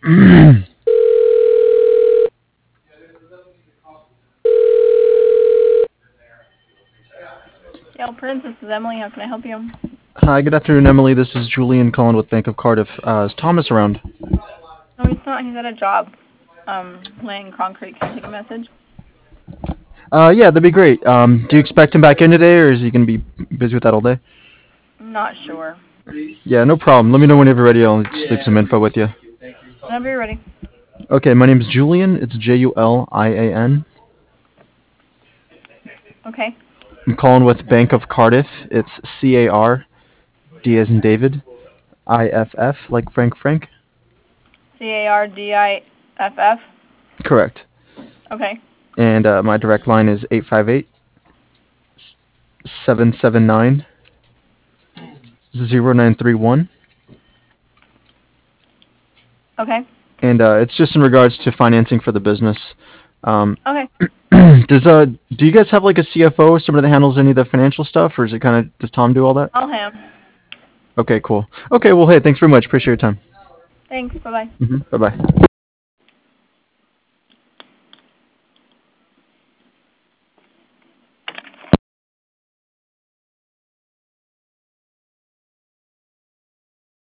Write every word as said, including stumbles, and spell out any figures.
Yale Prince, this is Emily. How can I help you? Hi, good afternoon, Emily. This is Julian calling with Bank of Cardiff. Uh, is Thomas around? No, he's not. He's at a job, um, laying concrete. Can I take a message? Uh, yeah, that'd be great. Um, do you expect him back in today, or is he going to be busy with that all day? Not sure. Yeah, no problem. Let me know whenever you're ready. I'll just leave some info with you. Whenever you're ready. Okay, my name's Julian. It's J U L I A N. Okay. I'm calling with Bank of Cardiff. It's C A R, D as in David, I F F, like Frank Frank. C A R D I F F. Correct. Okay. And uh, my direct line is eight five eight, seven seven nine, zero nine three one. Okay. And uh, it's just in regards to financing for the business. Um, Okay. does uh do you guys have like a C F O, somebody that handles any of the financial stuff, or is it kind of does Tom do all that? I'll ham. Okay, cool. Okay, well, hey, thanks very much. Appreciate your time. Thanks. Bye bye. Hmm. Bye bye.